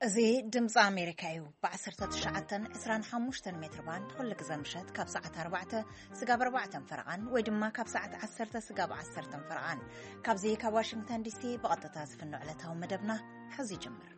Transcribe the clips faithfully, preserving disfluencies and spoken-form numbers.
زي دمز أمريكايو بعصرة تشعتن عسران حموشتن متر باند كل جزمشت كاب ساعة أربعة سجاب أربعة فرعان ويدما كاب ساعة عسرة سجاب عسرة فرعان كاب زي كاب واشنطن دي سي بقطة تازف النعلتها ومدبنا حزي جمر.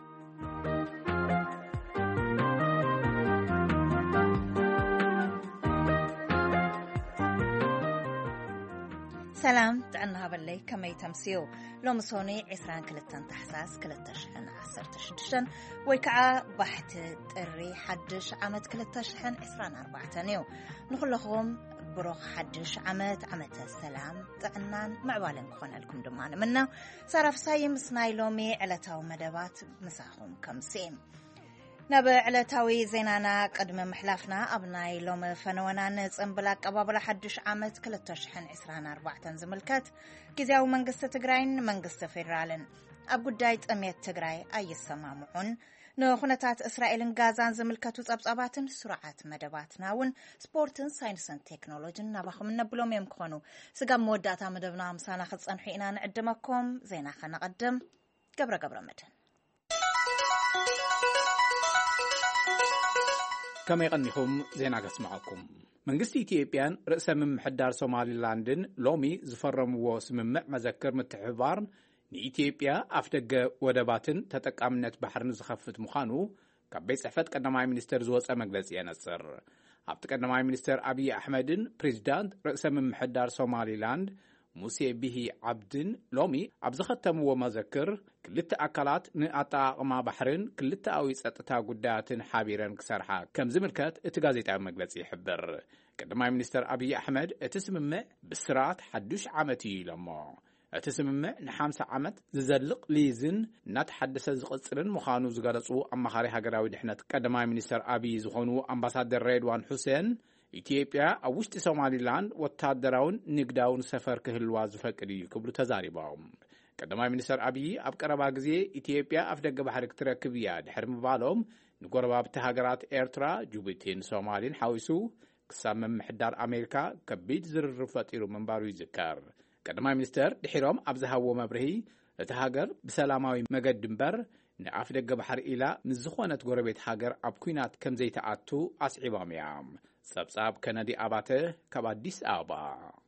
سلام تعنا باللي كما يتمسيو لو مسوني عسران كلتن تحساس كلتشحن عسرت شدشن ويكعا بحت تري حدش عمد كلتشحن عسران أربعة نيو نقول لهم بروخ حدش عمد عمد السلام تعنان معوالن كون لكم دمان منا صرف سايم سنايلومي علتاو مدبات مساهم كمسيم نبع علتاوي زينانا قدم محلافنا أبناي لوم فنوانا نصنبلاك أبابلا حدش عمد كلتشحن عسران أربعة زملكات كيزاو منقسة تقراين منقسة فيرالن أب قدايت أميت تقراي أي السمامعون نخونتات إسرائيل غازان زملكاتو صبصباتن سرعات مدبات ناون سبورتن ساينسن تكنولوجين نباخم نبلوم يمكونو سقام موداتا مدبنا مسانا خصن حينا نقدمكم زينا خنا قدم قبر قبر مدن كما يغنيهم زينا قسمعكم منقستي إثيوبيان رئيس ممحدار سومالي لاندن لومي زفرمو سممع مذكر متحبار نإثيوبيا أفتق ودباتن تتقامنت بحرن زخفت مخانو كبيت صحفت قدماء منستر زوصة مجلس ينصر أفتق قدماء منستر أبي أحمدن بريزيدانت رئيس ممحدار سومالي لاند موسى به عبدن لومي أبزختمو مذكر كلتا أكلات نقاطع ما بحرن كلتا أوي سأتتا قداتن حابيران كسرحا كم زملكات اتقازيت عن مجلس يحبر قدماء منستر أبي أحمد اتسمم بسرات حدوش عمتي لما اتسمم نحامس عمت ززلق ليزن نتحدث زقصرن مخانو زغالصو أمخاري هاقراوي دحنت قدماء منستر أبي زخونو أمباسادر ريدوان حسين ኢትዮጵያ ኣብ ውሽጢ ሶማሊላንድ ወታደራውን ንግዳውን ሰፈር ክህልዋ ዝፈቅድ እዩ ክብሉ ተዛሪቦም ቀዳማይ ሚኒስትር አብይ ኣብ ቀረባ ግዜ ኢትዮጵያ ኣብ ደገ ባሕሪ ክትረክብ እያ ድሕሪ ምባሎም ንጎረባብቲ ሃገራት ኤርትራ ጅቡቲን ሶማሊን ሓዊሱ ክሳብ ምምሕዳር ኣሜሪካ ከቢድ ዝርርብ ፈጢሩ ምንባሩ ይዝከር ቀዳማይ ሚኒስትር ድሕሮም ኣብ ዝሃብዎ መብርሂ እቲ ሃገር ብሰላማዊ መገዲ እምበር ንኣፍ ደገ ባሕሪ ኢላ ምስ ዝኾነት ጎረቤት ሃገር ኣብ ኩናት ከም ዘይተኣቱ ኣስዒቦም እዮም سبساب كندي أباته كباديس أبا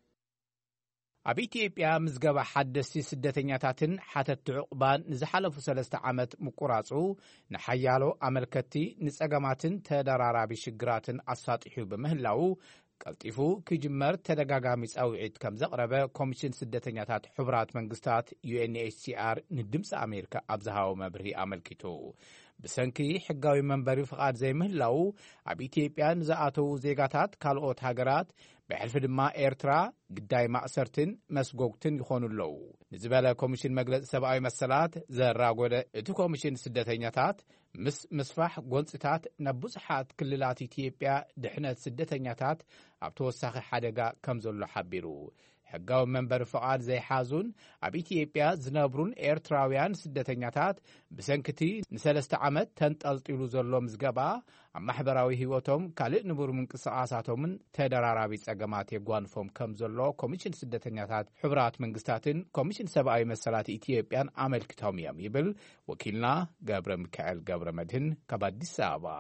أبي إثيوبيا مزجبة حدثي سدتنياتن حتى تعقبان نزحلف سلسة عمت مقراصو نحيالو أمريكتي نسأجماتن تدرارا بشجراتن أساطحو بمهلاو قلتيفو كجمر تدغاغاميس اوعيد كم زقربه كوميشن سدتنياتات حبرات منغستات يو إن إتش سي آر ندمس أمريكا أبزهاو مبرهي أملكتو بسنكي حقاوي منبري فقاد زي مهلاو أب إثيوبيا نزاعتو زيغاتات كالوت هاجرات بحلف دما إيرترا قداي مأسرتن مسقوقتن يخونو اللو نزبالا كوميشن مجلس سبعي مسالات زراغودة اتو كوميشن سدتنياتات مس مسفح قنصتات نبوزحات كللات إثيوبيا دحنت سدتنياتات أبتوساخ حدقا كمزولو حبيرو حقاو منبر فقاد زي حازون أب إثيوبيا زنابرون إيرتراويان سدتنياتات بسنكتي نسلست عمد تنتقلتلو زولو مزقبا أما محبراوي هيوتهم كالئ نبور من قصاصاتهم تدرارابي ساقمات يقوانفهم كمزولو كوميشن سدتنياتات حبرات منقستاتن كوميشن سبعي مسالات إثيوبيان عمل كتوميام يبل وكيلنا قبر مكعل قبر مدهن كبادي سابا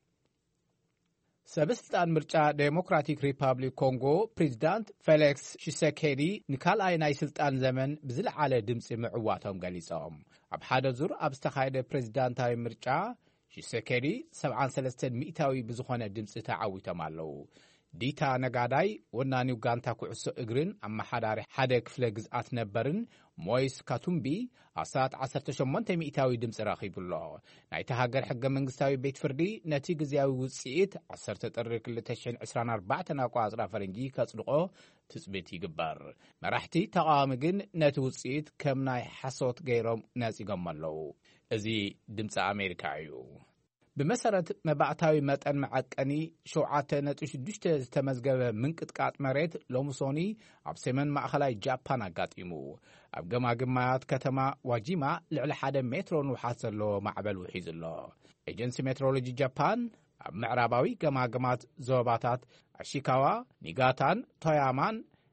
سبستان مرجع ديموكراتيك ريبابليك كونغو بريزيدانت فيليكس شيسيكيدي نكال اي ناي سلطان زمن بزل على دمص معواتهم غليصهم اب حدا زور ابستخايد بريزيدانتاي مرجع شيسيكيدي سبعة وثلاثين مئتاوي بزخونه دمص تعاويتهم አለው ዲታ ነጋዳይ ወናኒው ጋንታ ኩዕሶ እግርን አማሐዳሪ ሓደ ክፍለ ግዝአት ነበርን ሞይስ ካቱምቢ አሳት ዓሰርተ ሸሞንተ ሚእታዊ ድምጽ ረኺብሎ ናይቲ ሃገር ሕገ መንግስታዊ ቤት ፍርዲ ነቲ ግዝያዊ ውጽኢት ዓሰርተ ጥሪ ክልተ ሺህ ዓሰርተ ኣርባዕተ ኣቋጽራ ፈረንጂ ከጽድቆ ትጽቢት ይግበር መራሕቲ ተቃዋሚ ግን ነቲ ውጽኢት ከም ናይ ሓሶት ገይሮም ነጺጎም ኣለው እዚ ድምጽ ኣሜሪካ እዩ بمسارة مبعتاوي متن معقني شوعات نتشدشت تمزجب من قطقات مريت لومسوني ابسمن ماخلاي جابان اغاطيمو ابغما غمات كتما واجيما لعل حدا مترو نوحاسلو معبل وحيزلو ايجنسي مترولوجي جابان معراباوي غما غمات زوباتات اشيكاوا نيغاتان تويامان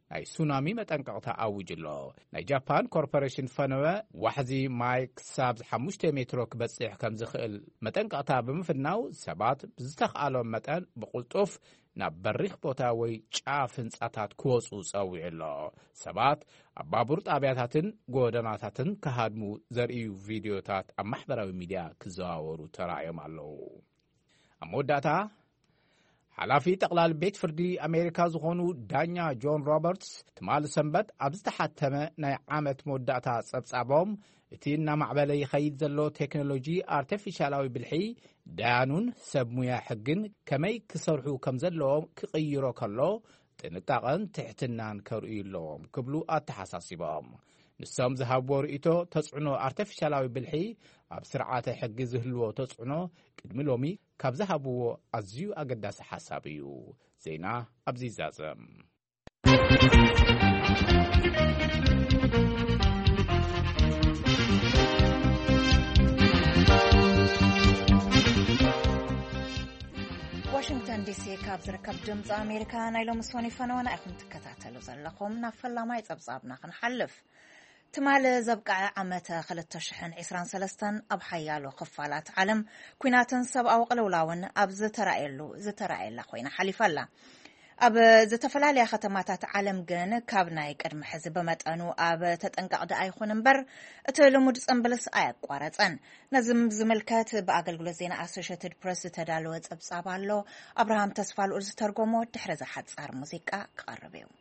ናይ ሱናሚ መጠንቀቕታ ኣውጅሎ ናይ ጃፓን ኮርፖሬሽን ፈነወ ዋሕዚ ማይ ክሳብ ሓሙሽተ ሜትሮ ክበጽሕ ከም ዝኽእል መጠንቀቕታ ብምፍናው ሰባት ብዝተኽኣሎም መጠን ብቕልጡፍ ናብ በሪኽ ቦታ ወይ ጫፍ ህንጻታት ክወፁ ጸዊዑሎ ሰባት ኣብ ባቡር ጣብያታትን ጎደናታትን ክሃድሙ ዘርእዩ ቪድዮታት ኣብ ማሕበራዊ ሚድያ ክዘዋወሩ ተራእዮም ኣለዉ። ኣብ መወዳእታ ሓላፊ ጠቕላል ቤት ፍርዲ ኣሜሪካ ዝኾኑ ዳኛ ጆን ሮበርትስ ትማል ሰንበት ኣብ ዝተሓተመ ናይ ዓመት መወዳእታ ጸብጻቦም እቲ እናማዕበለ ይኸይድ ዘሎ ቴክኖሎጂ ኣርቲፊሻላዊ ብልሒ ዳያኑን ሰብ ሙያ ሕግን ከመይ ክሰርሑ ከም ዘለዎም ክቕይሮ ከሎ ጥንቃቐን ትሕትናን ከርእዩ ኣለዎም ክብሉ ኣተሓሳሲቦም። ንሶም ዝሃብዎ ርእቶ ተጽዕኖ ኣርቲፊሻላዊ ብልሒ ኣብ ስርዓተ ሕጊ ዝህልዎ ተጽዕኖ ቅድሚ ሎሚ ካብ ዝሃብዎ ኣዝዩ ኣገዳሲ ሓሳብ እዩ። ዜና ኣብዚ ይዛዘም። ዋሽንግተን ዲሲ ካብ ዝርከብ ድምፂ ኣሜሪካ ናይ ሎሚ ሰኒ ፈነወና ኢኹም ትከታተሉ ዘለኹም። ናብ ፈላማይ ጸብጻብና ክንሓልፍ ትማል ዘብቃዕ ዓመተ ክልተ ሽሕን ዒስራን ሰለስተን ኣብ ሓያሎ ክፋላት ዓለም ኩናትን ሰብኣዊ ቅልውላውን ኣብ ዝተራእየሉ ዝተራእየላ ኮይና ሓሊፋላ። ኣብ ዝተፈላለዩ ከተማታት ዓለም ግን ካብ ናይ ቅድሚ ሕዚ በመጠኑ ኣብ ተጠንቀቕቲ ኣይኹን እምበር እቲ ልሙድ ጽምብልስ ኣያቋረጸን። ነዚ ዝምልከት ብኣገልግሎት ዜና ኣሶሽየትድ ፕሬስ ዝተዳለወ ጸብጻብ ኣሎ። ኣብርሃም ተስፋልኡ ዝተርጎሞ ድሕሪ ዝሓጻር ሙዚቃ ክቐርብ እዩ።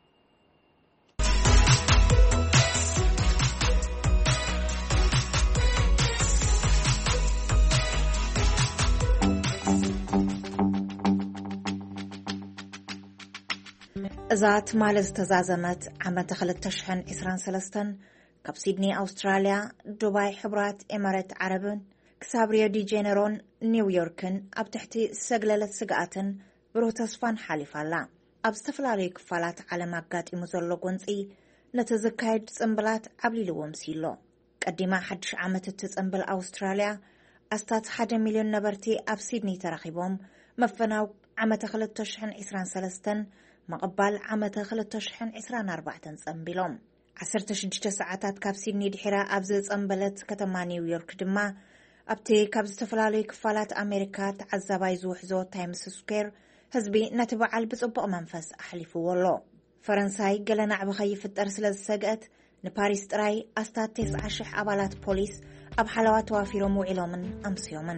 እዛ ትማል ዝተዛዘመት ዓመተ ክልተ ሽሕን ዒስራን ሰለስተን ካብ ሲድኒ ኣውስትራልያ፣ ዱባይ ሕቡራት ኤሚሬት ዓረብን ክሳብ ሪዮ ዲ ጄኔሮን ኒውዮርክን ኣብ ትሕቲ ሰግለለት ስግኣትን ብሩህ ተስፋን ሓሊፋላ። ኣብ ዝተፈላለዩ ክፋላት ዓለም ኣጋጢሙ ዘሎ ጎንፂ ነቲ ዝካየድ ጽምብላት ዓብሊልዎ ምሲሎ። ቀዲማ ሓድሽ ዓመት እቲ ጽምብል ኣውስትራልያ ኣስታት ሓደ ሚልዮን ነበርቲ ኣብ ሲድኒ ተረኺቦም መፈናው ዓመተ ክልተ ሽሕን ዒስራን ሰለስተን መቕባል ዓመተ ክልተ ሽሕን ዒስራን ኣርባዕተን ጸምቢሎም ዓሰርተ ሽዱሽተ ሰዓታት ካብ ሲድኒ ድሒራ ኣብ ዝጸምበለት ከተማ ኒውዮርክ ድማ ኣብቲ ካብ ዝተፈላለዩ ክፋላት ኣሜሪካ ተዓዛባይ ዝውሕዞ ታይምስ ስኩዌር ህዝቢ ነቲ በዓል ብጽቡቕ መንፈስ ኣሕሊፍዎ ኣሎ። ፈረንሳይ ገለናዕ ብኸይፍጠር ስለ ዝሰግአት ንፓሪስ ጥራይ ኣስታት ተስዓ ሽሕ ኣባላት ፖሊስ ኣብ ሓለዋ ተዋፊሮም ውዒሎምን ኣምስዮምን።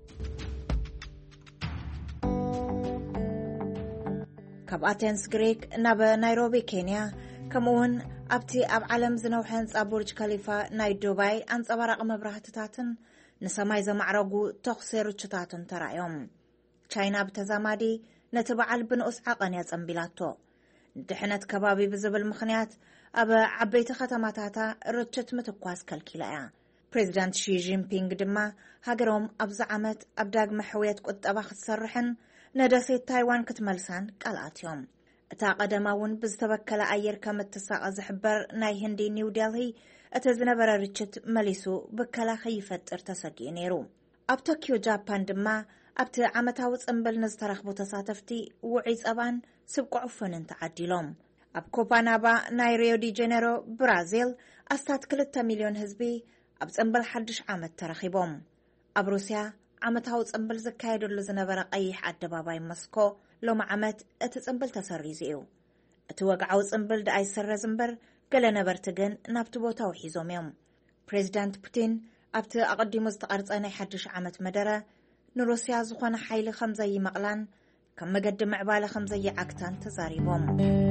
ካብ ኣቴንስ ግሪክ ናብ ናይሮቢ ኬንያ ከምኡውን ኣብቲ ኣብ ዓለም ዝነውሐ ህንፃ ቡርጅ ከሊፋ ናይ ዱባይ ኣንጸባራቂ መብራህትታትን ንሰማይ ዘማዕረጉ ተኹሲ ርችታትን ተራእዮም። ቻይና ብተዛማዲ ነቲ በዓል ብንኡስ ዓቐን ያጸምቢላቶ ድሕነት ከባቢ ብዝብል ምኽንያት ኣብ ዓበይቲ ከተማታታ ርችት ምትኳስ ከልኪላ እያ። ፕሬዚዳንት ሺ ጂንፒንግ ድማ ሃገሮም ኣብዚ ዓመት ኣብ ዳግመ ሕውየት ቁጠባ ክትሰርሕን ነደሴት ታይዋን ክትመልሳን ቃልኣትዮም። እታ ቀደማ እውን ብዝተበከለ ኣየር ከም እትሳቐ ዝሕበር ናይ ህንዲ ኒው ዴልሂ እቲ ዝነበረ ርችት መሊሱ ብከላ ከይፈጥር ተሰጊኡ ነይሩ። ኣብ ቶኪዮ ጃፓን ድማ ኣብቲ ዓመታዊ ጽምብል ንዝተረኽቡ ተሳተፍቲ ውዑይ ጸባን ስብቁዕ ዑፉንን ተዓዲሎም። ኣብ ኮፓናባ ናይ ሪዮ ዲ ጄኔሮ ብራዚል ኣስታት ክልተ ሚልዮን ህዝቢ ኣብ ጽምብል ሓድሽ ዓመት ተረኺቦም። ኣብ ሩስያ ዓመታዊ ጽምብል ዝካየደሉ ዝነበረ ቀይሕ ኣደባባይ ሞስኮ ሎሚ ዓመት እቲ ጽምብል ተሰሪዙ እዩ። እቲ ወግዓዊ ጽምብል ደኣይ ሰረዝ እምበር ገለ ነበርቲ ግን ናብቲ ቦታው ሒዞም እዮም። ፕሬዚዳንት ፑቲን ኣብቲ ኣቐዲሙ ዝተቐርጸ ናይ ሓድሽ ዓመት መደረ ንሩስያ ዝኾነ ሓይሊ ከም ዘይመቕላን ከም መገዲ ምዕባለ ከም ዘይዓግታን ተዛሪቦም።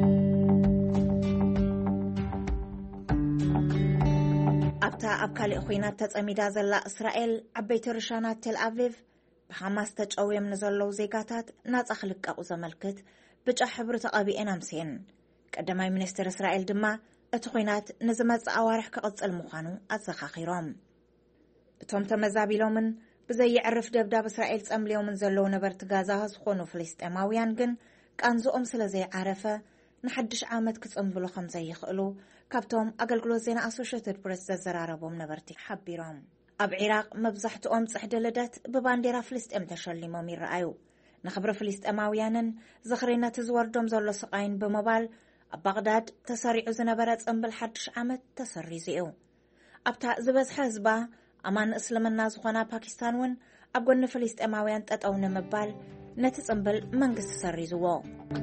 ኣብታ ኣብ ካልእ ኹይናት ተጸሚዳ ዘላ እስራኤል ዓበይቲ ርሻናት ቴል ኣቪቭ ብሓማስ ተጨውዮም ንዘለዉ ዜጋታት ናጻ ክልቀቑ ዘመልክት ብጫ ሕብሪ ተቐቢአን ኣምስየን። ቀዳማይ ሚኒስትር እስራኤል ድማ እቲ ኹይናት ንዝመጽእ ኣዋርሕ ክቕጽል ምዃኑ ኣዘኻኺሮም። እቶም ተመዛቢሎምን ብዘይዕርፍ ደብዳብ እስራኤል ጸምልዮምን ዘለዉ ነበርቲ ጋዛ ዝኾኑ ፍልስጤማውያን ግን ቃንዝኦም ስለ ዘይዓረፈ ንሓድሽ ዓመት ክጽምብሉ ከም ዘይኽእሉ ካብቶም ኣገልግሎት ዜና ኣሶሽየትድ ፕሬስ ዘዘራረቦም ነበርቲ ሓቢሮም። ኣብ ኢራቅ መብዛሕትኦም ጽሕዲ ልደት ብባንዴራ ፍልስጤም ተሸሊሞም ይረኣዩ። ንኽብሪ ፍልስጤማውያንን ዝኽሪ ነቲ ዝወርዶም ዘሎ ስቃይን ብምባል بغداد تسريع زنبرة أنبل حدش عمد تسريزيو أبتا زبز حزبا أمان إسلام الناس وخانا باكستان ون أبقون فليست أماويان تتأون مبال نتس أنبل منقس تسريزوو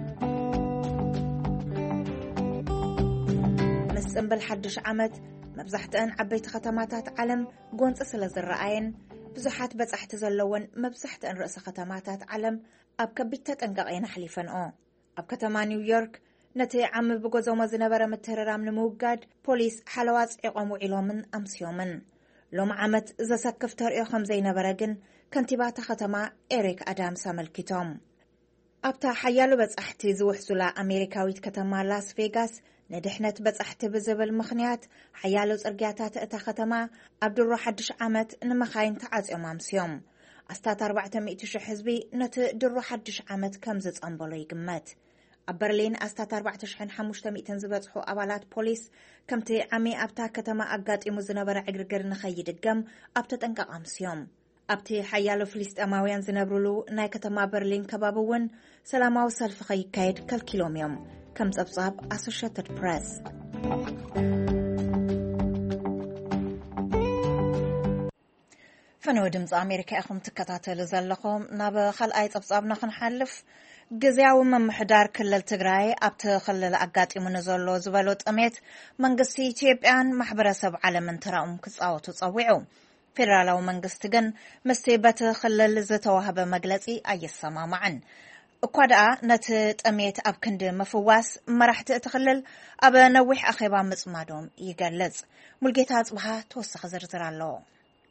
مس أنبل حدش عمد مبزحتان عبيت ختماتات علم قونت أسل الرأيين بزحات بزحت زلون مبزحتان رأس ختماتات علم أب كبتت أنقاقين حليفان أو أب كتما نيويورك نتي عم بقوزو مزنبرة متهررام نموقاد بوليس حلوات إقامو إلومن أمسيومن لوم عمت إذا سكفتر إيخم زي نبرقن كنتبات ختما إريك أدام ساملكتوم أبتا حيالو بزحتي زوح سلا أمريكاويت كتما لاس فيغاس ندحنت بزحت بزبل مخنيات حيالو زرقياتات إتا ختما عبد الروحدش عمت نمخاين تعاز إمامسيوم أستات أربعة مئة حزبي نت درو حدش عمت كمزت أنبولو يقمت أبرلين أستات أربعة شحن حموشت مئتين زبطحو أبالات بوليس كمتي عمي أبتا كتما أقات إموزنبرا عقرقر نخيد القم أبتا تنقا أمسيوم أبتي حيالو فليست أماويان زنبرولو ناي كتما برلين كبابوون سلاماو سلف خي كايد كالكيلوميوم كمز أبصاب Associated Press فنو دمز أمريكا أخم تكتاتل زلخم ناب خلقاي أبصاب نخن حلف جزاو من محدار كلل تجراي أبت خلل أقات يمنزلو زبالوت أميت منقسي تيبان محبرة سب على من تراهم كساو تصوعو فيرالو منقستجن مستيبت خلل زتوهب مجلسي أي السما معن أقعد نت أميت أب كند مفواس ما راح تتخلل أب نوح أخيبا مصمادهم يجلز ملقيتها بها توسخ زرزر الله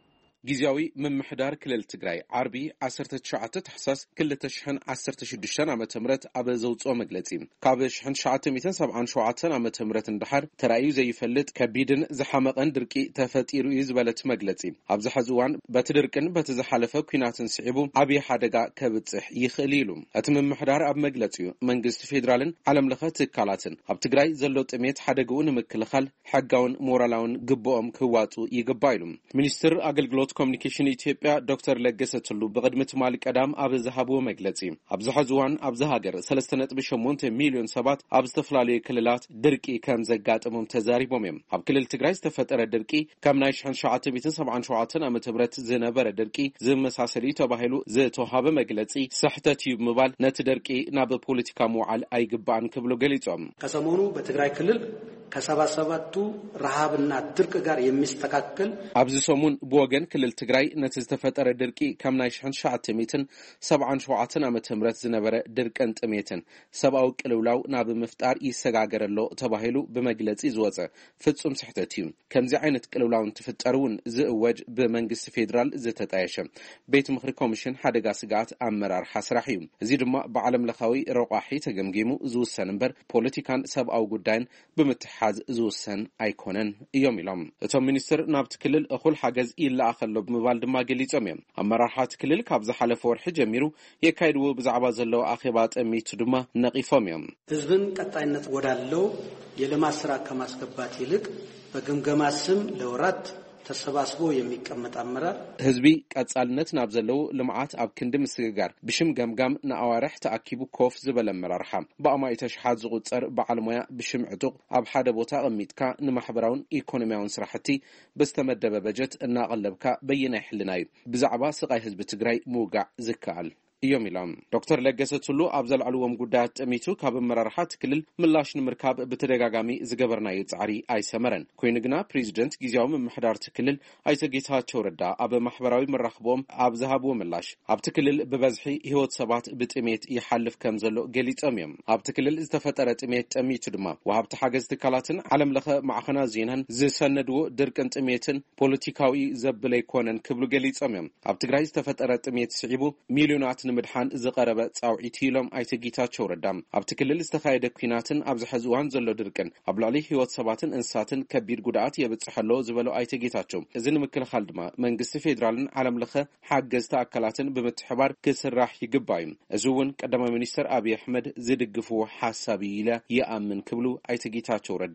جزاوي من محدار كلل تجراي عربي عشرة شعة تحساس كل تشحن عشرة شدشان عم تمرت أب زوج أو مجلسين كابش حن شعة ميتين سبعان شعة عم تمرت اندحر ترأيو زي فلت كبيدن زحمق اندركي تفتيرو يزبلت مجلسين أب زحزوان بتدركن بتزحلفه كينات سعبو أبي حدقا كبتصح يخليلهم أتم محدار أب مجلسيو منجست فيدرالن علم لخه تكالاتن أب تجراي زلوت أميت حدقون مكلخل حقاون مورالون جبوهم كواتو يجبايلهم منستر أقل كوميونيكيشن إثيوبيا دكتور لجستلو بقدمة مالك أدم أبز ذهبوا مجلسين أبز حزوان أبز هاجر سلسلة بشمونت مليون سبات أبز تفلالي كللات دركي كم زجات ممتزاري بوميم أب كل التجري استفتر دركي كم نايش عن شعات بيتن سبعان شعاتنا أم تبرت زنبر دركي زم مساسري تباهلو زي توهاب مجلسي صحة تيوب مبال نت دركي ناب بوليتيكا موعل أي جبان كبلو جليتهم كسمونو بتجري كلل كسبا سباتو رهابنا درك جار يمستكاكل أبز سمون بوجن كل التجري نتزتفتر دركي كم نايش عن شعات ميتن سبعان شعاتنا أم تمرت زنبر درك أنت ميتن سبعو كلولاو ناب مفتار يسجاجر اللو تباهلو بمجلسي زوزة فتسم صحة تيوم كم زي عينت كلولاو تفترون زوج بمنجس فيدرال زتت عيشة بيت مخرج كوميشن حدا جاسجات أمرار حسرحيم زيد ما بعلم لخوي رقاحي تجمجيمو زو سنبر بوليتيكان سبعو جدين بمتحاز زو سن أيكونن يوم يلام توم منستر نابت كلل أخول حجز إلا أخلو بمبالد ما قليت أميم أما راحات كلل كابز حلف ورح جميرو يكايدو بزعباز اللو آخبات أمي تدما نقيفهم يوم تزبن كتاينت ودالو يلما سرا كماسكبات يلك بجمجما سم لورات ተሰባስቦ የሚቀመጥ አመራር ህዝቢ ቀጻልነት ናብዘለው ልማዓት ኣብ ክንድም ስግጋር ብሽም ገምጋም ናአዋርሕ ተኣኪቡ ኮፍ ዝበለ መራርሓ በአማይ ተሽሓት ዝቁፀር በዓል ሞያ ብሽም ዕጡቅ ኣብ ሓደ ቦታ ቀሚጥካ ንማሕበራውን ኢኮኖሚያውን ስራሕቲ በስተመደበ በጀት እናቀለብካ በየናይ ሕልናይ ብዛዕባ ስቃይ ህዝቢ ትግራይ ሙጋዕ ዝከኣል يوم يلام دكتور لجسة سلو أبزل علوم قدات ميتو كاب مرارحات كلل ملاش نمركاب بتدقاقامي زقبرنا يتعري أي سمرن كوينقنا بريزيدنت جيزيوم محدار تكلل أي تقيتها توردا أب محبراوي من رخبوم أب ذهبو ملاش أب تكلل ببزحي هيوت سبات بتأميت يحلف كمزلو قليت أميم أب تكلل استفترت أميت أميت دما وهب تحاجز تكالاتن علم لخ معخنا زينهن زي سندو دركنت أميتن بوليتيكاوي زبلي كونن كبلو قليت أميم أب تقراي استفترت أميت سعيبو مليونات مدحان زقربه صاوعيتيلم ايتگيتاچو ردام ابت كلل استخايده كيناتن ابز حزوان زلو دركن ابلالي هيوت سباتن انساتن كبير غدات يبصحلو زبلو ايتگيتاچو ازن مكل خالدما منግስት ፌደራልን ዓለም ለኸ ሓገዝታ አካላትን በመተحبار ክስራሕ ይግባይም እዙውን ቀዳማይ ሚኒስትር አብይ አህመድ ዝድግፉ ሐሳብ ይለ ያአምን ክብሉ አይተጌታቸው ረዳ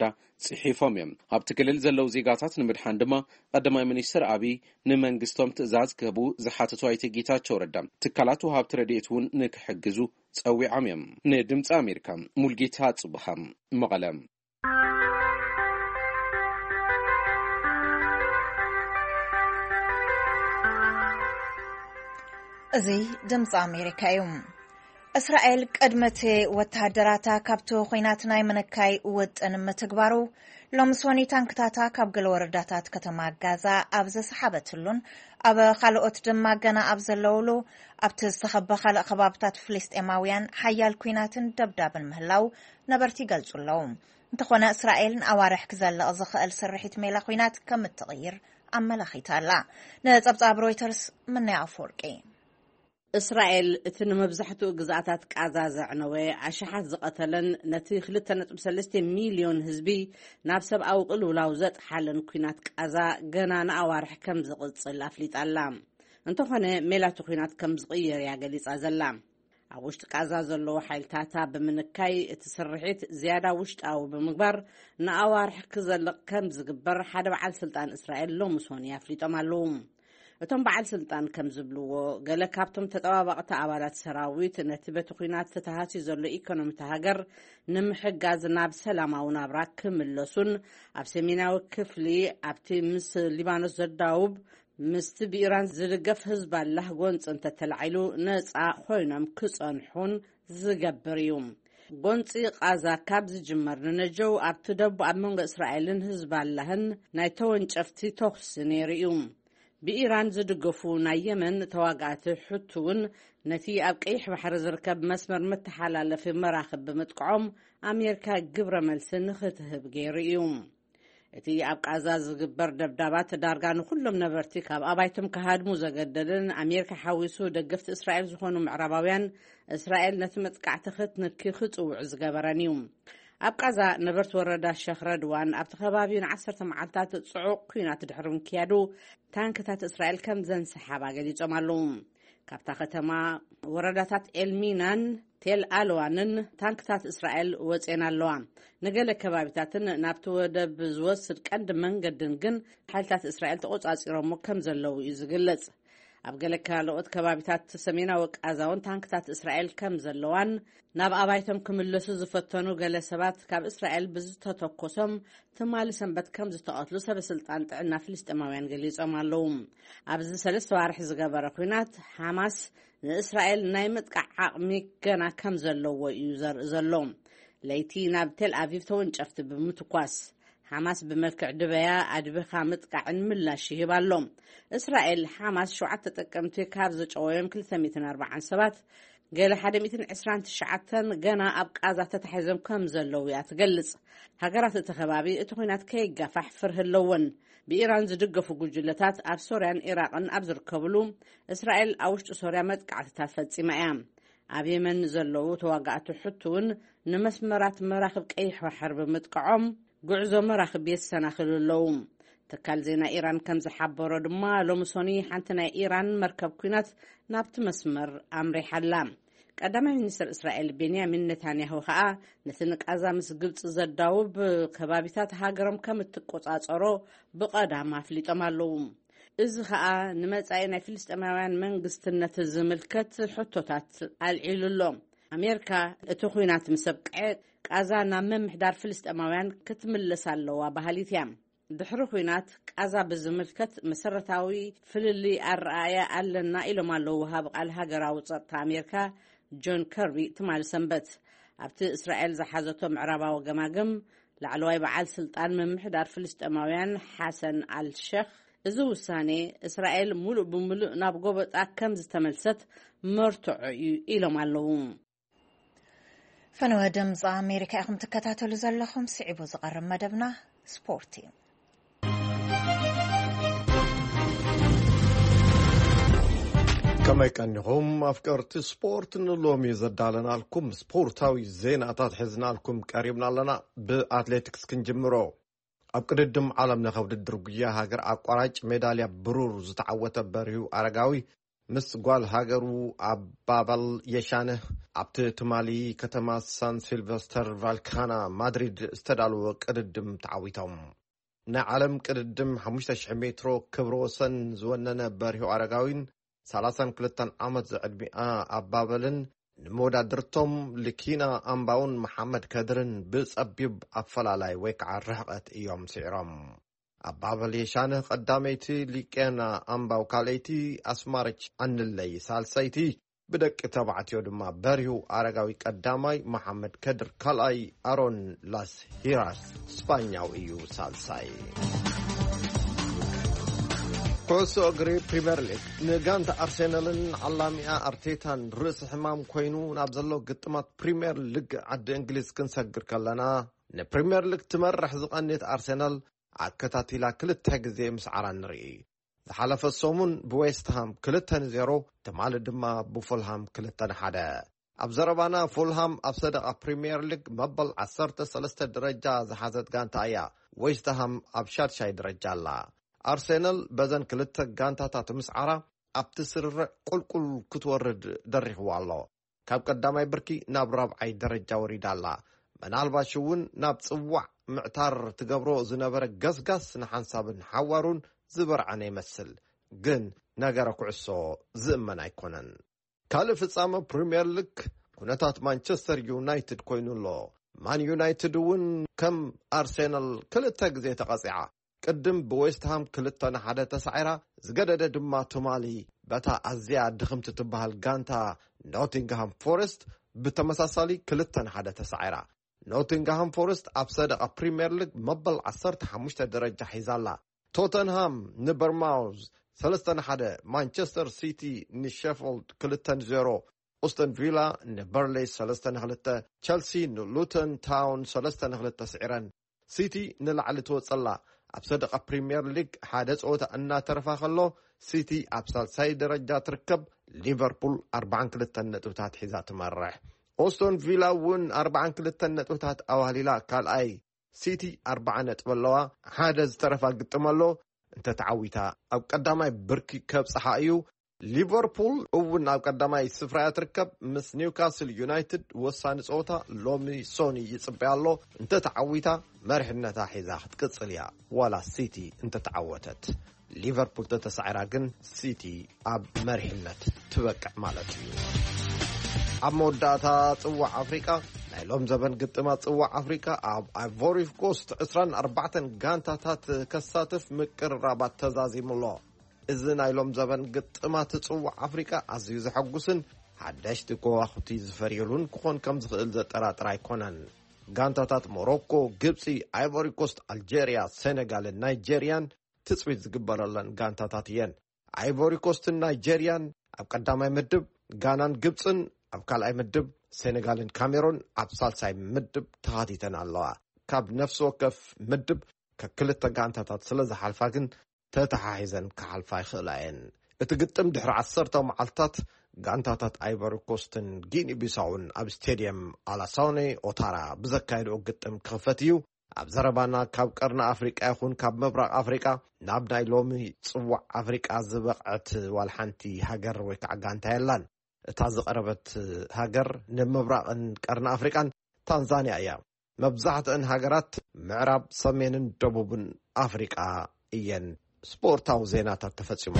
ጽሒፎም እዮም ኣብቲ ክልል ዘለው ዜጋታት ንምድሓን ድማ ቀዳማይ ሚኒስትር አብይ ንመንግስቶም ትእዛዝ ክህቡ ዝሓተቱ ኣይተ ጌታቸው ረዳ ትካላት ወሃብቲ ረድኤት እውን ንክሕግዙ ጸዊዖም እዮም ንድምፂ አሜሪካ ሙልጌታ ጽቡሃ መቐለም እዚ ድምፂ አሜሪካ እዩ እስራኤል ቀድመት ወታደራታ ካብቶ ኾይናት ናይ መንካይ ወጥን ምትግባሩ ሎምሶኒ ታንክታታ ካብ ገለ ወረዳታት ከተማ ጋዛ ኣብ ዘሰሓበትሉን ኣብ ካልኦት ድማ ገና ኣብ ዘለውሉ ኣብቲ ዝተኸበ ካልእ ከባብታት ፍልስጤማውያን ሓያል ኩናትን ደብዳብን ምህላው ነበርቲ ገልጹለው እንተኾነ እስራኤል ንኣዋርሕ ክዘልቕ ዝኽእል ስርሒት ሜላ ኩናት ከም እትቕይር ኣመላኺታላ ንጸብጻብ ሮይተርስ ምናይ ኣፈወርቂ እስራኤል እቲ ንመብዛሕትኡ ግዛኣታት ቃዛ ዘዕነወ ኣሽሓት ዝቐተለን ነቲ ክልተ ነጥቢ ሰለስተ ሚልዮን ህዝቢ ናብ ሰብኣዊ ቅልውላው ዘጥሓለን ኩናት ቃዛ ገና ንኣዋርሕ ከም ዝቕጽል ኣፍሊጣላ እንተኾነ ሜላቱ ኩናት ከም ዝቕየር እያ ገሊጻ ዘላ ኣብ ውሽጢ ቃዛ ዘለዎ ሓይልታታ ብምንካይ እቲ ስርሒት ዝያዳ ውሽጣዊ ብምግባር ንኣዋርሕ ክዘልቕ ከም ዝግበር ሓደ በዓል ስልጣን እስራኤል ሎምሶኒ ኣፍሊጦም ኣለዉ እቶም በዓል ስልጣን ከም ዝብልዎ ገለ ካብቶም ተጠባባቕቲ ኣባላት ሰራዊት ነቲ በቲ ኩናት ተተሃስዩ ዘሎ ኢኮኖሚታ ሃገር ንምሕጋዝ ናብ ሰላማዊ ናብራ ክምለሱን ኣብ ሰሜናዊ ክፍሊ ኣብቲ ምስ ሊባኖስ ዘዳውብ ምስቲ ብኢራን ዝድገፍ ህዝባላህ ጎንፂ እንተተላዒሉ ነፃ ኮይኖም ክጸንሑን ዝገብር እዩ ጎንፂ ቃዛ ካብ ዝጅመር ንነጀው ኣብቲ ደቡ ኣብ መንጎ እስራኤልን ህዝባላህን ናይ ተወንጨፍቲ ተኹስ ነይሩ እዩ بإيران زدقفو نايمن تواقعت حتون نتي أبقيح بحر زركب مسمر متحلال في مراخب بمتقعم أمريكا قبر ملسن ختهب غيريوم اتي أبقى عزاز قبر دبدابات دارقان كلهم نبرتكاب أبايتم كهادمو زقددن أمريكا حاويسو دقفت إسرائيل زخونو معرباوين إسرائيل نتمتقع تخت نكي خطو عزقبرانيوم أبقى نبرت وردا الشيخ ردوان أبتخبابين عصرت معالتات صعوق كينات دحرم كيادو تانكتات إسرائيل كم زن سحابا قدي جمالهم كابتا ختما ورداتات إلمينان تيل آلوانن تانكتات إسرائيل وزين اللوان نقل كبابتاتن نابتو ودب زوصد كند من قدنقن حالتات إسرائيل تقوص أسيرمو كم زلو يزقلت أبقى كالوت كبابتات سمينا وقازاون تانكتات إسرائيل كم زلوان ناب أبايتم كملسو زفتنو قال سبات كاب إسرائيل بزتتوكسم تمالي سنبت كم زتقاتلو سب سلطان تعنا فلسطيماويان قليز أمالوم أبز سلس وارح زقابر كوينات حماس إسرائيل نايمت كعقمي كنا كم زلو ويوزر زلوم ليتي ناب تل أفيف تونجفت بمتقواس حماس بملكع دبيا أدبخا متقعن ملا شهبالوم إسرائيل حماس شوعت تتكمتي كابزج أويم كل ثميتن أربعان سبات قال حدا ميتن عسران تشعتن قنا أبقى ذات تتحزم كم زلويات قلص هقرات التخبابي اتخوينات كي قفح فره اللون بإيران زدقفو قجلتات أب سوريان إيراقن أبزر كبلو إسرائيل أوشت سوريا مدقعت تافت سيمايام أب يمن زلو تواقعت حتون نمسمرات مراخب كيح وحرب مدقعهم قعزو مراخب يسانا خلو اللوم تكال زينا إيران كم زحبرو دما لومسوني حانتنا إيران مركب كوينات نابت مسمر أمري حلام قدام منستر إسرائيل بنيامين نتانياهو خا نتنك أزامس قلت زداوب كبابيتات هاجرم كم تقوطات أرو بقدام فليتم اللوم إذ خا نمتعينا فلسطيماويان منغستنة زملكت حطوتات العيل اللوم أمريكا تخوينات مسبقعت قازانا ممحدار فلسطيماويان كتملس اللوا بهاليتيام دحر خوينات قازا بزملكت مسرتاوي فللي الرأي ألنا إلو مالو وهاب قال هاجراو صدت أمريكا جون كيربي تمال سنبت أبت إسرائيل زحازتو معربا وقماقم لعلواي بعال سلطان من محدار فلسطيماويان حسن الشيخ إذو الثاني إسرائيل ملو بملو نابقوبت أكم زتملست مرتع إلو مالوهم فنوى دمز أمريكا أخم تكتاتلو زلخم سعبو زغرم مدبنا سبورتي كما كانهم أفكارت سبورت نلومي زدالنا لكم سبورتاوي زين أتات حزنا لكم قريبنا لنا بأتليتكس كنجمرو أبقدم عالمنا خود الدرقية هاجر أقراج ميداليا برور زتعوت بريو أرقاوي ምስ ጓል ሃገሩ ኣባባል የሻነ ኣብቲ ትማሊ ከተማ ሳን ሲልቨስተር ቫልካና ማድሪድ ዝተዳለወ ቅድድም ተዓዊቶም ናይ ዓለም ቅድድም ሓሙሽተ ሽሕ ሜትሮ ክብረ ወሰን ዝወነነ በርሂ ኣረጋዊን ሰላሳ ወክልተ ዓመት ዝዕድሚኣ ኣባበልን ንመወዳድርቶም ልኪና ኣምባውን መሐመድ ከድርን ብጸቢብ ኣፈላላይ ወይ ከዓ ርሕቐት እዮም ስዒሮም ኣባበል የሻነ ቀዳመይቲ ሊቄና ኣምባው ካልአይቲ ኣስማረች አንለይ ሳልሰይቲ ብደቂ ተባዕትዮ ድማ በርሂ ኣረጋዊ ቀዳማይ መሐመድ ከድር ካልኣይ ኣሮን ላስ ሂራስ ስፓኛው እዩ ሳልሳይ ኩዕሶ እግሪ ፕሪምየር ሊግ ንጋንታ ኣርሴናልን ዓላሚኣ ኣርቴታን ርእሲ ሕማም ኮይኑ ናብ ዘሎ ግጥማት ፕሪምየር ሊግ ዓዲ እንግሊዝ ክንሰግር ከለና ንፕሪምየር ሊግ ትመርሕ ዝቐኒት ኣርሴናል ኣከታቲላ ክልተ ግዜ ምስዓራ ንርኢ ዝሓለፈ ሰሙን ብዌስትሃም ክልተ ንዜሮ ትማሊ ድማ ብፉልሃም ክልተ ንሓደ ኣብ ዘረባና ፉልሃም ኣብ ሰደቓ ፕሪምየር ሊግ መበል ዓሰርተ ሰለስተ ደረጃ ዝሓዘት ጋንታ እያ ዌስትሃም ኣብ ሻድሻይ ደረጃ ኣላ ኣርሴናል በዘን ክልተ ጋንታታት ምስዓራ ኣብቲ ስርርዕ ቁልቁል ክትወርድ ደሪኽዋ ኣሎ ካብ ቀዳማይ ብርኪ ናብ ራብዓይ ደረጃ ወሪዳ ኣላ ምናልባሽ እውን ናብ ጽዋዕ ምዕታር ትገብሮ ዝነበረ ገስጋስ ንሓንሳብን ሓዋሩን ዝበርዓነ ይመስል ግን ነገረ ኩዕሶ ዝእመን ኣይኮነን ካልእ ፍጻመ ፕሪምየር ሊግ ኩነታት ማንቸስተር ዩናይትድ ኮይኑ ኣሎ ማን ዩናይትድ እውን ከም ኣርሴናል ክልተ ግዜ ተቐፂዓ ቅድም ብዌስትሃም ክልተ ንሓደ ተሳዒራ ዝገደደ ድማ ትማሊ በታ ኣዝያ ድኽምቲ ትበሃል ጋንታ ኖቲንግሃም ፎረስት ብተመሳሳሊ ክልተ ንሓደ ተሳዒራ ኖቲንግሃም ፎረስት ኣብ ሰደቓ ፕሪምየር ሊግ መበል ዓሰርተ ሓሙሽተ ደረጃ ሒዛላ ቶተንሃም ንበርማውዝ ሰለስተ ንሓደ ማንቸስተር ሲቲ ንሼፊልድ ክልተ ንዜሮ ኦስተን ቪላ ንበርሌይ ሰለስተ ንክልተ ቸልሲ ንሉተን ታውን ሰለስተ ንክልተ ስዒረን ሲቲ ንላዕሊ ትወፀላ ኣብ ሰደቓ ፕሪምየር ሊግ ሓደ ፀወታ እናተረፋ ከሎ ሲቲ ኣብ ሳልሳይ ደረጃ ትርከብ ሊቨርፑል ኣርባዓን ክልተን ነጥብታት ሒዛ ትመርሕ ኦስተን ቪላ እውን ኣርባዓን ክልተን ነጥብታት ኣዋህሊላ ካልኣይ ሲቲ ኣርባዓ ነጥብ ኣለዋ ሓደ ዝተረፋ ግጥም ኣሎ እንተተዓዊታ ኣብ ቀዳማይ ብርኪ ከብፅሓ እዩ ሊቨርፑል እውን ኣብ ቀዳማይ ስፍራ ትርከብ ምስ ኒውካስል ዩናይትድ ወሳኒ ፀወታ ሎሚ ሶኒ ይፅበያ ኣሎ እንተተዓዊታ መሪሕነታ ሒዛ ክትቅፅል እያ ዋላ ሲቲ እንተተዓወተት ሊቨርፑል ተተሳዒራ ግን ሲቲ ኣብ መሪሕነት ትበቅዕ ማለት እዩ ኣብ መወዳእታ ጽዋዕ ኣፍሪቃ ናይ ሎም ዘበን ግጥማት ጽዋዕ ኣፍሪቃ ኣብ አይቮሪ ኮስት ዕስራን ኣርባዕተን ጋንታታት ከሳትፍ ምቅርራባት ተዛዚሙሎ እዚ ናይ ሎም ዘበን ግጥማት ጽዋዕ ኣፍሪቃ ኣዝዩ ዘሐጉስን ሓደሽቲ ከዋኽብቲ ዝፈርየሉን ክኾን ከም ዝኽእል ዘጠራጥር ኣይኮነን ጋንታታት ሞሮኮ ግብፂ አይቮሪ ኮስት ኣልጄርያ ሴኔጋልን ናይጄርያን ትፅቢት ዝግበረለን ጋንታታት እየን አይቮሪ ኮስትን ናይጄርያን ኣብ ቀዳማይ ምድብ ጋናን ግብፅን ኣብ ካልኣይ ምድብ ሴኔጋልን ካሜሮን ኣብ ሳልሳይ ምድብ ተኻቲተን ኣለዋ ካብ ነፍሲ ወከፍ ምድብ ከክልተ ጋንታታት ስለ ዝሓልፋ ግን ተተሓሒዘን ክሓልፋ ይኽእላ እየን እቲ ግጥም ድሕሪ ዓሰርተ መዓልትታት ጋንታታት አይቮሪ ኮስትን ጊኒ ቢሳውን ኣብ ስቴድየም ኣላሳውኔ ኦታራ ብዘካየድኦ ግጥም ክኽፈት እዩ ኣብ ዘረባና ካብ ቀርኒ ኣፍሪቃ ይኹን ካብ ምብራቕ ኣፍሪቃ ናብ ናይ ሎሚ ጽዋዕ ኣፍሪቃ ዝበቕዐት ዋልሓንቲ ሃገር ወይ ከዓ ጋንታ የላን እታ ዝቐረበት ሃገር ንምብራቕን ቀርኒ ኣፍሪቃን ታንዛንያ እያ መብዛሕትአን ሃገራት ምዕራብ ሰሜንን ደቡብን ኣፍሪቃ እየን ስፖርታዊ ዜናታት ተፈጺሙ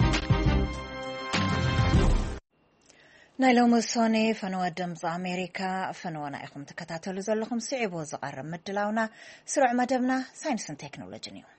ናይ ሎሚ ሶኒ ፈነወ ድምፂ ኣሜሪካ ፈነወና ኢኹም ትከታተሉ ዘለኹም ስዒቦ ዝቐርብ ምድላውና ስሩዕ መደብና ሳይንስን ቴክኖሎጅን እዩ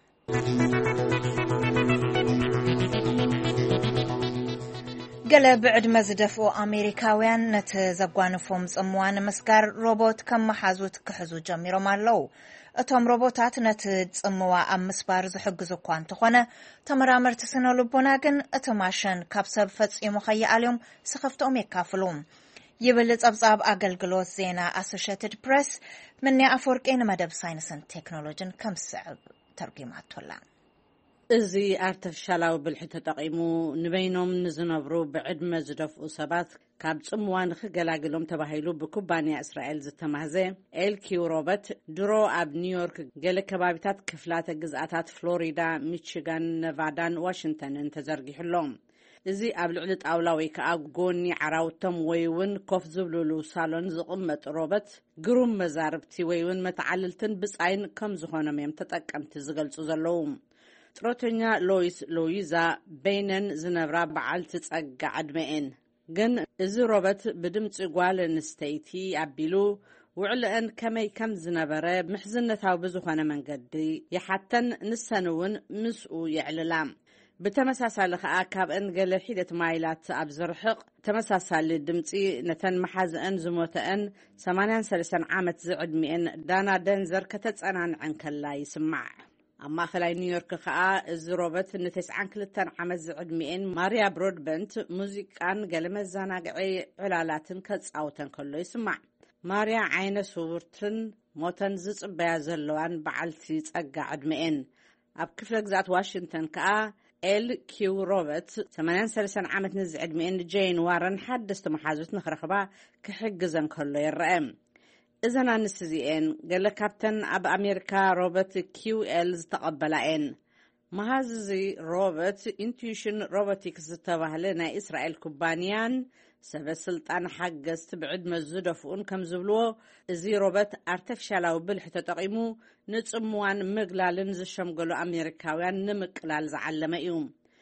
ገለ ብዕድመ ዝደፍኡ ኣሜሪካውያን ነቲ ዘጓንፎም ጽምዋ ንምስጋር ሮቦት ከም መሓዙት ክሕዙ ጀሚሮም ኣለዉ እቶም ሮቦታት ነቲ ጽምዋ ኣብ ምስባር ዝሕግዙ እኳ እንተኾነ ተመራመርቲ ስነ ልቦና ግን እቲ ማሽን ካብ ሰብ ፈጺሙ ኸይኣልዮም ስኸፍቶኦም የካፍሉ ይብል ጸብጻብ ኣገልግሎት ዜና ኣሶሺየትድ ፕሬስ ምንያ ኣፈወርቂ ንመደብ ሳይንስን ቴክኖሎጅን ከም ዝስዕብ ተርጊማቶላ እዚ ኣርቲፊሻላዊ ብልሒ ተጠቂሙ ንበይኖም ንዝነብሩ ብዕድመ ዝደፍኡ ሰባት ካብ ጽምዋ ንኽገላግሎም ተባሂሉ ብኩባንያ እስራኤል ዝተማህዘ ኤልኪው ሮቦት ድሮ ኣብ ኒውዮርክ ገለ ከባቢታት ክፍላተ ግዝኣታት ፍሎሪዳ ሚቺጋን ነቫዳን ዋሽንግተንን ተዘርጊሕሎም እዚ ኣብ ልዕሊ ጣውላ ወይ ከዓ ጎኒ ዓራውቶም ወይ እውን ኮፍ ዝብልሉ ሳሎን ዝቕመጥ ሮበት ግሩም መዛርብቲ ወይ እውን መተዓልልትን ብጻይን ከም ዝኾኖም እዮም ተጠቀምቲ ዝገልጹ ዘለዉ። ጥሮተኛ ሎይስ ሎይዛ በይነን ዝነብራ በዓልቲ ጸጋ ዕድመኤን ግን እዚ ሮበት ብድምፂ ጓል ኣንስተይቲ ኣቢሉ ውዕልአን ከመይ ከም ዝነበረ ምሕዝነታዊ ብዝኾነ መንገዲ ይሓተን ንሰን እውን ምስኡ የዕልላ። ብተመሳሳሊ ከዓ ካብአን ገለ ሒደት ማይላት ኣብ ዝርሕቕ ተመሳሳሊ ድምፂ ነተን መሓዝአን ዝሞተአን ሰማንያ ሰለስተ ዓመት ዝዕድሚአን ዳና ደንዘር ከተጸናንዐን ከላ ይስማዕ። ኣብ ማእኸላይ ኒውዮርክ ከዓ እዚ ሮበት ንተስዓን ክልተን ዓመት ዝዕድሚአን ማርያ ብሮድበንት ሙዚቃን ገለ መዘናግዒ ዕላላትን ከጻውተን ከሎ ይስማዕ። ማርያ ዓይነ ስውርትን ሞተን ዝጽበያ ዘለዋን በዓልቲ ጸጋ ዕድመኤን ኣብ ክፍለ ግዛት ዋሽንግተን ከዓ ኤል ኪው ሮበት ሰማንያ ሰለስተ ዓመት ንዝዕድሚአን ጄን ዋረን ሓደስቲ መሓዙት ንኽረኽባ ክሕግዘን ከሎ ይርአ። እዘን ኣንስቲ እዚአን ገለ ካብተን ኣብ ኣሜሪካ ሮበት ኪው ኤል ዝተቐበላ እየን። መሃዝዚ ሮበት ኢንቱዊሽን ሮቦቲክስ ዝተባህለ ናይ እስራኤል ኩባንያን ሰበስልጣን ሓገዝቲ ብዕድመ ዝደፍኡን ከም ዝብልዎ እዚ ሮበት ኣርተፊሻላዊ ብልሒ ተጠቒሙ ንጽምዋን ምግላልን ዝሸምገሉ ኣሜሪካውያን ንምቅላል ዝዓለመ እዩ።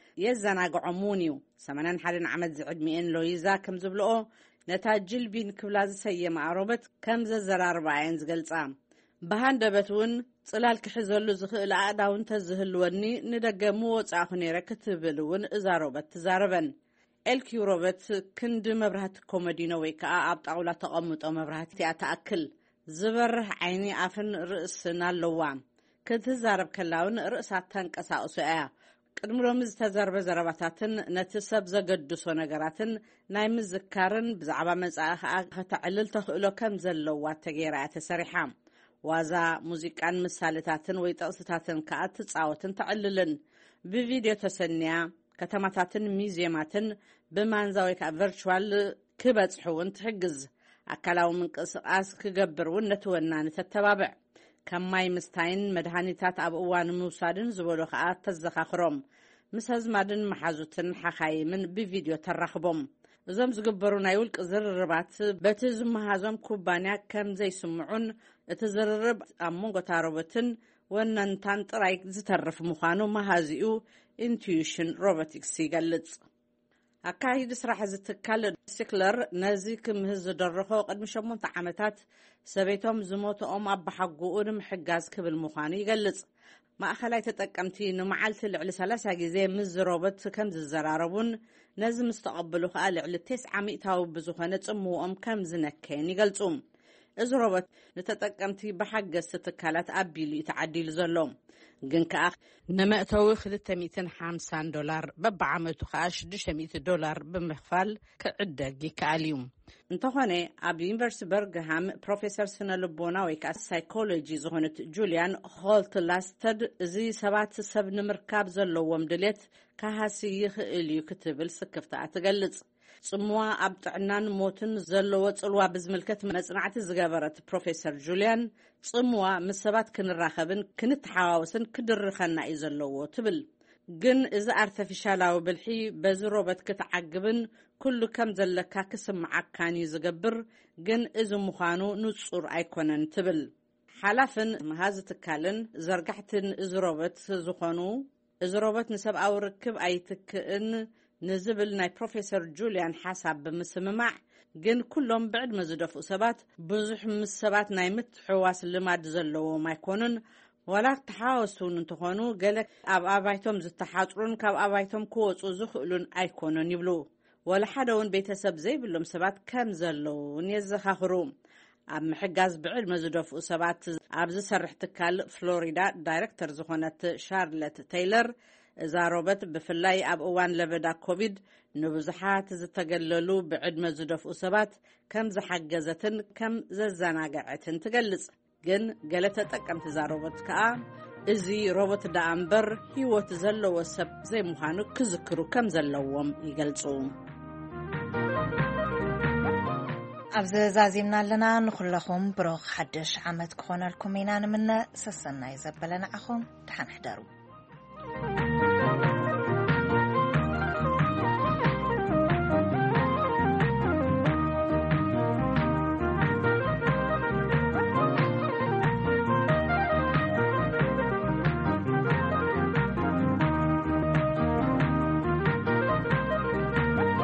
የዘናግዖም እውን እዩ። ሰማንያ ሓደ ዓመት ዝዕድሚአን ሎይዛ ከም ዝብልኦ ነታ ጅልቢን ክብላ ዝሰየማ ሮበት ከም ዘዘራርባየን ዝገልጻ ብሃንደበት እውን ጽላል ክሕዘሉ ዝኽእል ኣእዳው እንተዝህልወኒ ንደገ ምወጻእኹ ነይረ ክትብል እውን እዛ ሮበት ትዛረበን። ኤልኪው ሮበት ክንዲ መብራህቲ ኮመዲኖ ወይ ከዓ ኣብ ጣውላ ተቐምጦ መብራህቲ እያ ተኣክል። ዝበርህ ዓይኒ ኣፍን ርእስን ኣለዋ። ክትዛረብ ከላውን ርእሳ ተንቀሳቕሶ እያ። ቅድሚ ሎሚ ዝተዘርበ ዘረባታትን ነቲ ሰብ ዘገድሶ ነገራትን ናይ ምዝካርን ብዛዕባ መጻኢ ከዓ ከተዕልል ተኽእሎ ከም ዘለዋ ተገይራ እያ ተሰሪሓ። ዋዛ ሙዚቃን ምሳሌታትን ወይ ጥቕስታትን ከዓ ትጻወትን ተዕልልን ብቪድዮ ተሰንያ ከተማታትን ሚዚየማትን ብማንዛ ወይ ከዓ ቨርቹዋል ክበጽሑ እውን ትሕግዝ። ኣካላዊ ምንቅስቓስ ክገብር እውን ነቲ ወናኒ ተተባብዕ። ከም ማይ ምስታይን መድሃኒታት ኣብ እዋን ምውሳድን ዝበሎ ከዓ ተዘኻኽሮም። ምስ ኣዝማድን መሓዙትን ሓኻይምን ብቪድዮ ተራኽቦም። እዞም ዝግበሩ ናይ ውልቂ ዝርርባት በቲ ዝመሃዞም ኩባንያ ከም ዘይስምዑን እቲ ዝርርብ ኣብ መንጎታ ሮበትን ወነንታን ጥራይ ዝተርፍ ምዃኑ መሃዚኡ ኢንቱዊሽን ሮቦቲክስ ይገልጽ። ኣካይዲ ስራሕ ዝትካል ሲክለር ነዚ ክምህዝ ዝደረኾ ቅድሚ ሸሞንተ ዓመታት ሰበይቶም ዝሞትኦም ኣባሓጉኡ ንምሕጋዝ ክብል ምዃኑ ይገልጽ። ማእኸላይ ተጠቀምቲ ንመዓልቲ ልዕሊ ሰላሳ ግዜ ምስ ሮበት ከም ዝዘራረቡን ነዚ ምስ ተቐበሉ ከዓ ልዕሊ ተስዓ ሚእታዊ ብዝኾነ ጽምውኦም ከም ዝነከየን ይገልጹ። እዚ ሮበት ንተጠቀምቲ ብሓገዝቲ ትካላት ኣቢሉ እዩ ተዓዲሉ ዘሎ። ግን ከዓ ንመእተዊ ክልተ ሚእቲ ሓምሳን ዶላር በብዓመቱ ከዓ ሽዱሽተ ሚእቲ ዶላር ብምኽፋል ክዕደግ ይከኣል እዩ። እንተኾነ ኣብ ዩኒቨርሲቲ በርግሃም ፕሮፌሰር ስነ ልቦና ወይ ከዓ ሳይኮሎጂ ዝኾነት ጁልያን ሆልት ላስተድ እዚ ሰባት ሰብ ንምርካብ ዘለዎም ድሌት ካሃሲ ይኽእል እዩ ክትብል ስክፍታ ትገልጽ። ጽምዋ ኣብ ጥዕናን ሞትን ዘለዎ ጽልዋ ብዝምልከት መጽናዕቲ ዝገበረት ፕሮፌሰር ጁልያን ጽምዋ ምስ ሰባት ክንራኸብን ክንተሓዋወስን ክድርኸና እዩ ዘለዎ ትብል። ግን እዚ ኣርተፊሻላዊ ብልሒ በዚ ሮበት ክትዓግብን ኩሉ ከም ዘለካ ክስምዓካን እዩ ዝገብር። ግን እዚ ምዃኑ ንጹር ኣይኮነን ትብል። ሓላፍን መሃዚ ትካልን ዘርጋሕትን እዚ ሮበት ዝኾኑ እዚ ሮበት ንሰብኣዊ ርክብ ኣይትክእን ንዝብል ናይ ፕሮፌሰር ጁልያን ሓሳብ ብምስምማዕ ግን ኩሎም ብዕድመ ዝደፍኡ ሰባት ብዙሕ ምስ ሰባት ናይ ምትሕዋስ ልማድ ዘለዎም ኣይኮኑን። ዋላ ተሓዋወስውን እንትኾኑ ገለ ኣብ ኣባይቶም ዝተሓጽሩን ካብ ኣባይቶም ክወፁ ዝኽእሉን ኣይኮኑን ይብሉ። ወላ ሓደ እውን ቤተሰብ ዘይብሎም ሰባት ከም ዘለውን የዘኻኽሩ። ኣብ ምሕጋዝ ብዕድመ ዝደፍኡ ሰባት ኣብ ዝሰርሕ ትካል ፍሎሪዳ ዳይሬክተር ዝኾነት ሻርለት ቴይለር እዛ ሮበት ብፍላይ ኣብ እዋን ለበዳ ኮቪድ ንብዙሓት ዝተገለሉ ብዕድመ ዝደፍኡ ሰባት ከም ዝሓገዘትን ከም ዘዘናግዐትን ትገልጽ። ግን ገለ ተጠቀምቲ እዛ ሮበት ከዓ እዚ ሮበት ዳኣ እምበር ህይወት ዘለዎ ሰብ ዘይምዃኑ ክዝክሩ ከም ዘለዎም ይገልጹ። ኣብዚ ዛዚምና ኣለና ንኹለኹም ብሩኽ ሓድሽ ዓመት ክኾነልኩም ኢና ንምነ ሰሰናይ ዘበለናዓኹም ድሓን ሕደሩ።